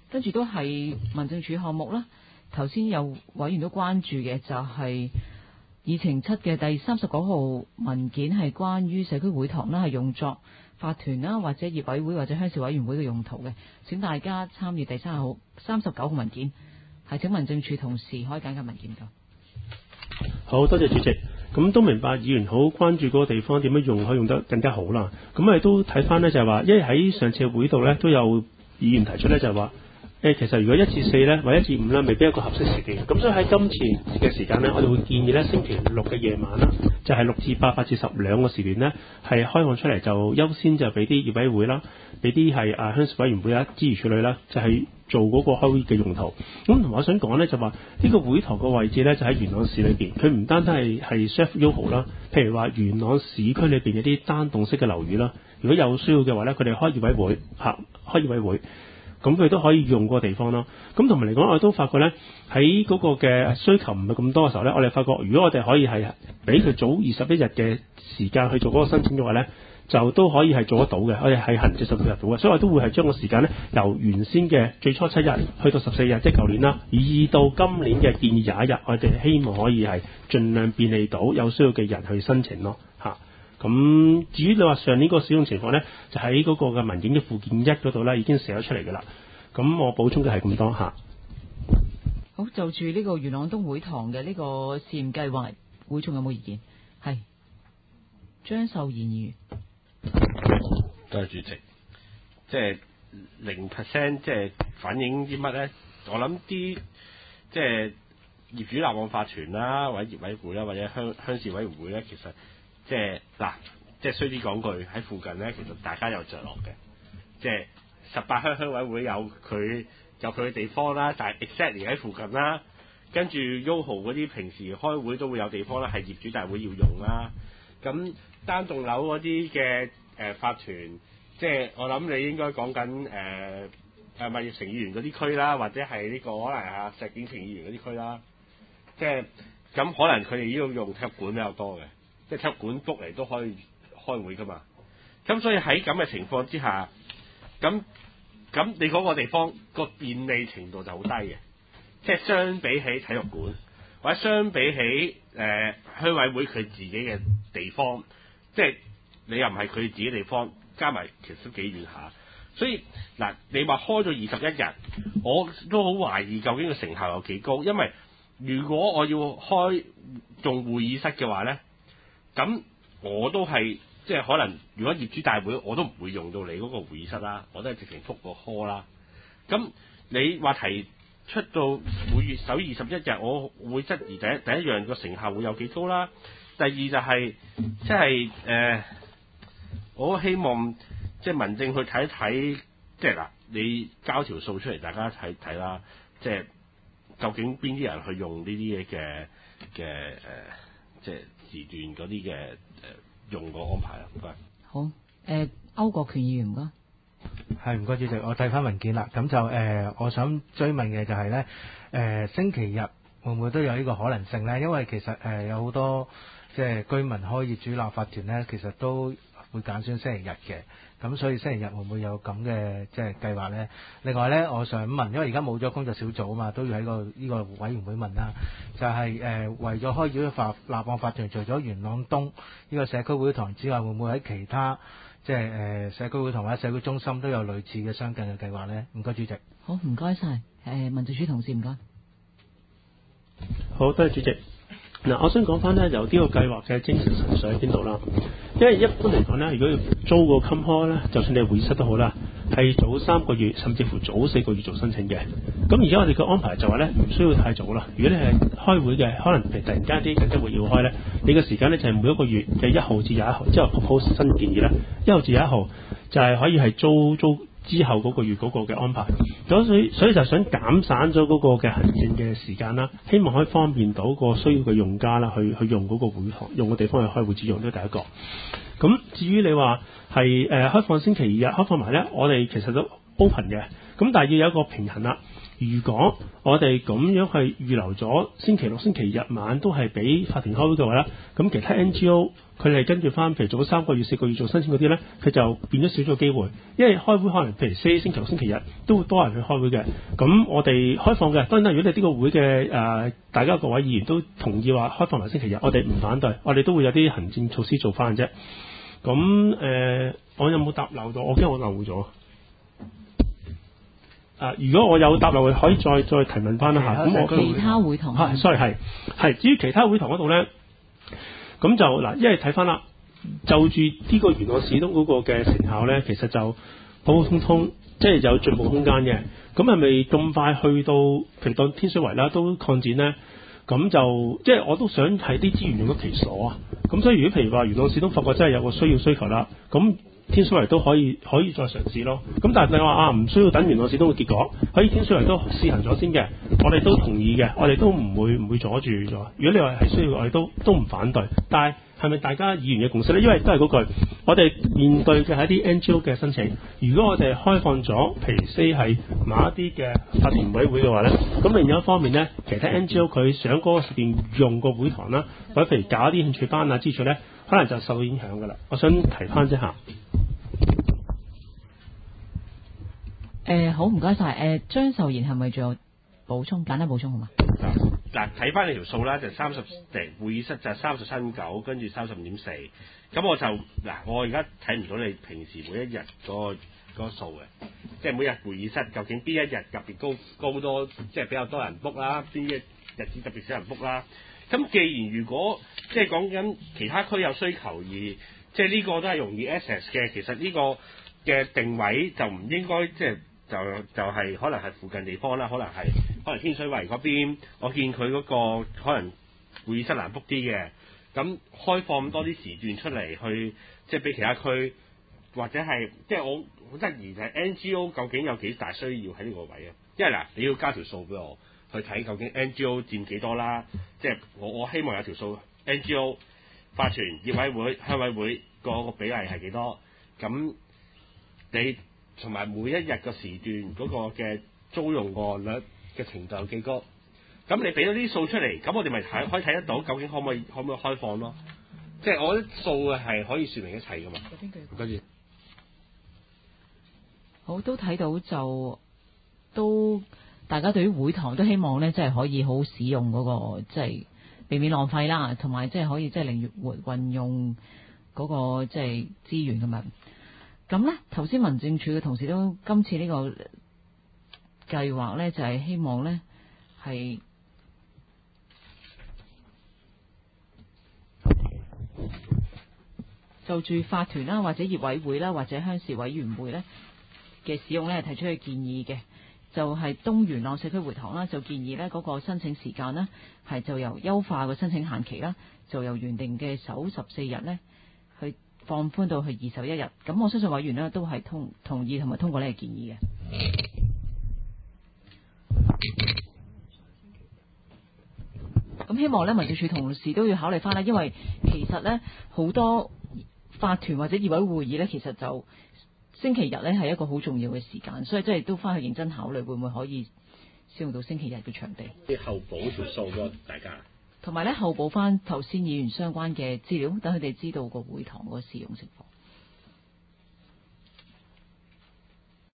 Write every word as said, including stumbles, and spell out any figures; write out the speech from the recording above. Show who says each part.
Speaker 1: 跟住都係民政處項目啦。頭先有委員都關注嘅就係議程七嘅第三十九號文件，係關於社區會堂啦，係用作法團啦或者業委會或者鄉事委員會嘅用途嘅。請大家參與第三十號三十九號文件，係請民政處同事可以揀緊文件㗎。
Speaker 2: 好多謝主席。咁都明白議員好關注嗰個地方點樣用可以用得更加好啦。咁我哋都睇翻呢，就係話，因為喺上次嘅會度呢，都有議員提出呢，就係話誒，其實如果一至四呢，或者一至五呢，未必一個合適時機。咁所以喺今次嘅時間呢，我哋會建議呢，星期六嘅夜晚啦，就係六至八、八至十兩個時段呢，係開放出嚟，就優先就俾啲業委會啦，俾啲係啊鄉事委員會啊、資源處理啦，就係、是、做嗰個開會嘅用途。咁同埋我想講呢，就話呢個會堂個位置呢，就喺元朗市裏邊，佢唔單單係係 serve YOHO 啦，譬如話元朗市區裏邊有啲單棟式嘅樓宇啦，如果有需要嘅話呢，佢哋開業委會嚇開業委會。咁佢都可以用個地方咯。咁同埋嚟講，我哋都發覺呢，喺嗰個嘅需求唔係咁多嘅時候呢，我哋發覺如果我哋可以係俾佢早二十一日嘅時間去做嗰個申請嘅話呢，就都可以係做得到嘅。我哋係行至十六日到嘅，所以我都會係將個時間呢，由原先嘅最初七日去到十四日，即係舊年啦，以到今年嘅建議廿一日，我哋希望可以係盡量便利到有需要嘅人去申請咯。嚇！咁至於你話上年個使用情況呢，就喺嗰個嘅文件嘅附件一嗰度呢，已經寫咗出嚟㗎啦。咁我補充嘅係咁多下。
Speaker 1: 好，就住呢個元朗東會堂嘅呢個試驗計劃，會眾有冇意見？係張秀賢議員。
Speaker 3: 多謝主席。即係零 percent， 即係反映啲乜呢？我諗啲即係業主立案法團啦，或者業委會啦，或者鄉鄉事委員會呢，其實。即係嗱，即係衰啲講句，喺附近咧，其實大家有着落嘅。即係十八鄉鄉委會有佢有佢嘅地方啦，但係 exactly 喺附近啦。跟住 YOHO 嗰啲平時開會都會有地方啦，係業主大會要用啦。咁單棟樓嗰啲嘅誒法團，即係我諗你應該講緊誒誒麥業成議員嗰啲區啦，或者係呢、這個可能啊石景平議員嗰啲區啦。即係咁可能佢哋要用體育館比較多嘅。即係體育館 book 嚟都可以開會㗎嘛，咁所以喺咁嘅情況之下，咁咁你嗰個地方個便利程度就好低嘅，即係相比起體育館或者相比起誒、呃、鄉委會佢自己嘅地方，即係你又唔係佢自己地方，加埋其實都幾遠下，所以嗱你話開咗二十一日，我都好懷疑究竟個成效有幾高，因為如果我要開用會議室嘅話咧。咁我都係即係可能，如果業主大會我都唔會用到你嗰個會議室啦，我都係直情覆個 call 啦。咁你話提出到每月首二十一日，我會質疑第一第一樣個成效會有幾高啦。第二就係即係誒，我希望即係民政去睇一睇，即係嗱，你交條數出嚟，大家睇睇啦。即係究竟邊啲人去用呢啲嘢嘅嘅誒，即係。時段嗰啲嘅誒用個安排啦，唔該。
Speaker 1: 好，誒、呃、歐國權議員唔該。
Speaker 4: 係唔該主席，我睇翻文件啦。咁就誒、呃，我想追問嘅就係、是、咧，誒、呃、星期日會唔會都有呢個可能性咧？因為其實誒、呃、有好多即係居民開業主立法團咧，其實都會揀選星期日嘅。咁所以星期日會唔會有咁嘅即係計劃呢？另外呢，我想問，因為而家冇咗工作小組啊嘛，都要喺個呢個委員會問啦。就係、是、誒、呃、為咗開業法立案法團，除咗元朗東呢個社區會堂之外，會唔會喺其他即係誒、呃、社區會堂或者社區中心都有類似嘅相近嘅計劃呢？唔該，主席。
Speaker 1: 好，唔該晒。誒民政處同事唔該。
Speaker 2: 好，多謝主席。嗱，我想講翻咧，由呢個計劃嘅精神純粹喺邊度啦？因為一般嚟講咧，如果要租個 com hall 咧，就算你係會室都好啦，係早三個月甚至乎早四個月做申請嘅。咁而家我哋嘅安排就話咧，唔需要太早啦。如果你係開會嘅，可能突然間啲緊急會要開咧，你嘅時間咧就係每一個月嘅一號至廿一號，之後 propose 新建議咧，一號至廿一號就係可以係租租。之後嗰個月嗰個嘅安排，咁所以所以就想減散咗嗰個嘅行政嘅時間啦，希望可以方便到個需要嘅用家啦，去去用嗰個會堂，用個地方去開會之用，呢第一個。咁至於你話係誒開放星期二日開放埋咧，我哋其實都 open 嘅，咁但係要有一個平衡啦。 如果我哋咁樣去預留咗星期六、星期日晚都係俾法團開會嘅話咧，咁其他 N G O 佢哋跟住翻，譬如做咗三個月、四個月做申請嗰啲咧，佢就變咗少咗機會，因為開會可能譬如四星期六、星期日都會多人去開會嘅。咁我哋開放嘅，當然啦，如果你呢個會嘅誒、呃，大家各位議員都同意話開放埋星期日，我哋唔反對，我哋都會有啲行政措施做翻嘅啫。咁誒、呃，我有冇答漏到？我驚我漏咗。啊！如果我有答漏，可以再再提問翻啦嚇。咁我
Speaker 1: 其他會堂
Speaker 2: 係，sorry 係係。至於其他會堂嗰度咧，咁就嗱，因為睇翻啦，就住呢個元朗市東嗰個嘅成效咧，其實就普普通通，即係有進步空間嘅。咁係咪咁快去到譬如當天水圍啦都擴展咧？咁就即係我都想係啲資源用得其所啊。咁所以如果譬如話元朗市東發覺真係有個需要需求啦，咁天水圍都可以可以再嘗試咯。咁但係你話啊，唔需要等元朗市東嘅結果，可以天水圍都試行咗先嘅，我哋都同意嘅，我哋都唔會唔會阻住咗。如果你話係需要，我哋都都唔反對。但係係咪大家議員嘅共識咧？因為都係嗰句，我哋面對嘅係一啲 N G O 嘅申請。如果我哋開放咗，譬如 say 係某一啲嘅法團委會嘅話咧，咁另一方面咧，其他 N G O 佢想嗰個時段用個會堂啦，或者譬如搞一啲興趣班啊之類咧，可能就受到影響㗎啦。我想提翻一下。
Speaker 1: 誒、呃、好唔該晒。誒張秀賢係咪仲有補充？簡單補充好嘛？
Speaker 3: 嗱，睇翻你條數啦，就三十零會議室就三十七點九，跟住三十五點四。咁我就嗱，我而家睇唔到你平時每一日嗰、嗰個嗰、嗰個數嘅，即係每日會議室究竟邊一日特別高高多，即係比較多人 book 啦，邊一日子特別少人 book 啦。咁既然如果即係講緊其他區有需求而即係呢個都係容易 access 嘅，其實呢個嘅定位就唔應該即係。就就係、是、可能係附近地方啦，可能係可能天水圍嗰邊，我見佢嗰個可能會議室難 book 啲嘅，咁開放多啲時段出嚟去，即係俾其他區或者係即係我好質疑就係 N G O 究竟有幾大需要喺呢個位啊？因為嗱，你要加條數俾我去睇究竟 N G O 佔幾多啦，即係我我希望有條數 N G O 法團、業委會、鄉委會個個比例係幾多，咁你。同埋每一日個時段嗰個嘅租用案率嘅程度有幾高？咁你俾咗啲數出嚟，咁我哋咪睇可以睇得到究竟可唔可以可唔可以開放咯？即係我覺得數係可以説明一切噶嘛。跟住
Speaker 1: 好都睇到就都大家對於會堂都希望咧，即係可以好使用嗰、嗰個即係避免浪費啦，同埋即係可以即係靈活運用嗰個即係資源咁樣。咁咧，頭先民政處嘅同事都今次呢個計劃咧，就係希望咧係就住法團啦，或者業委會啦，或者鄉事委員會咧嘅使用咧，提出嘅建議嘅，就係東元朗社區會堂啦，就建議咧嗰個申請時間呢，係就由優化個申請限期啦，就由原定嘅首十四日咧去放寬到去二十一日，咁我相信委員呢都係同同意同埋通過呢個建議嘅。咁希望呢民政處同事都要考慮翻啦，因為其實呢好多法團或者業委會議呢，其實就星期日呢係一個好重要嘅時間，所以即係都翻去認真考慮會唔會可以使用到星期日嘅場地。
Speaker 3: 啲後補條數咯，大家。
Speaker 1: 同埋咧，後補翻頭先議員相關嘅資料，等佢哋知道個會堂嗰個使用情況。